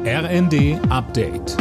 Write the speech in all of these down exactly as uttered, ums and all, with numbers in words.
R N D Update.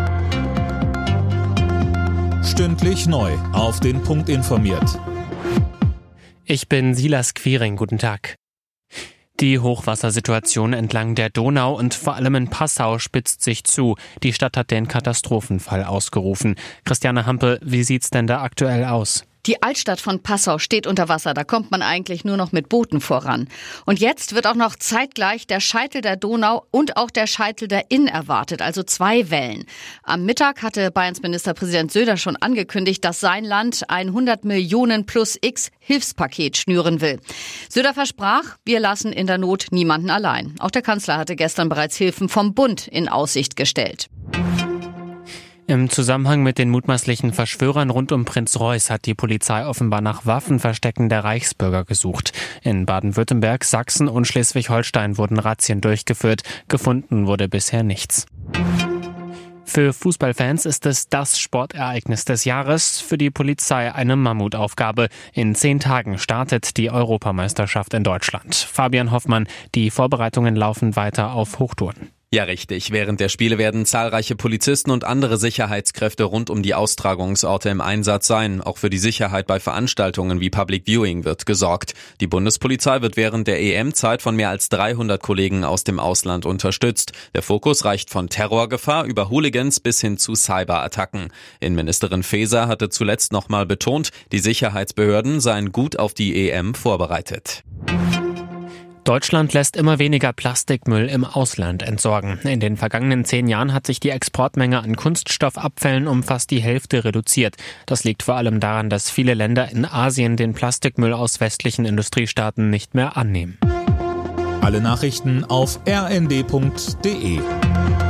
Stündlich neu auf den Punkt informiert. Ich bin Silas Quiring, guten Tag. Die Hochwassersituation entlang der Donau und vor allem in Passau spitzt sich zu. Die Stadt hat den Katastrophenfall ausgerufen. Christiane Hampe, wie sieht's denn da aktuell aus? Die Altstadt von Passau steht unter Wasser, da kommt man eigentlich nur noch mit Booten voran. Und jetzt wird auch noch zeitgleich der Scheitel der Donau und auch der Scheitel der Inn erwartet, also zwei Wellen. Am Mittag hatte Bayerns Ministerpräsident Söder schon angekündigt, dass sein Land ein hundert Millionen plus X Hilfspaket schnüren will. Söder versprach, wir lassen in der Not niemanden allein. Auch der Kanzler hatte gestern bereits Hilfen vom Bund in Aussicht gestellt. Im Zusammenhang mit den mutmaßlichen Verschwörern rund um Prinz Reuß hat die Polizei offenbar nach Waffenverstecken der Reichsbürger gesucht. In Baden-Württemberg, Sachsen und Schleswig-Holstein wurden Razzien durchgeführt. Gefunden wurde bisher nichts. Für Fußballfans ist es das Sportereignis des Jahres, für die Polizei eine Mammutaufgabe. In zehn Tagen startet die Europameisterschaft in Deutschland. Fabian Hoffmann, die Vorbereitungen laufen weiter auf Hochtouren. Ja, richtig. Während der Spiele werden zahlreiche Polizisten und andere Sicherheitskräfte rund um die Austragungsorte im Einsatz sein. Auch für die Sicherheit bei Veranstaltungen wie Public Viewing wird gesorgt. Die Bundespolizei wird während der E M-Zeit von mehr als dreihundert Kollegen aus dem Ausland unterstützt. Der Fokus reicht von Terrorgefahr über Hooligans bis hin zu Cyberattacken. Innenministerin Faeser hatte zuletzt nochmal betont, die Sicherheitsbehörden seien gut auf die E M vorbereitet. Deutschland lässt immer weniger Plastikmüll im Ausland entsorgen. In den vergangenen zehn Jahren hat sich die Exportmenge an Kunststoffabfällen um fast die Hälfte reduziert. Das liegt vor allem daran, dass viele Länder in Asien den Plastikmüll aus westlichen Industriestaaten nicht mehr annehmen. Alle Nachrichten auf r n d punkt d e.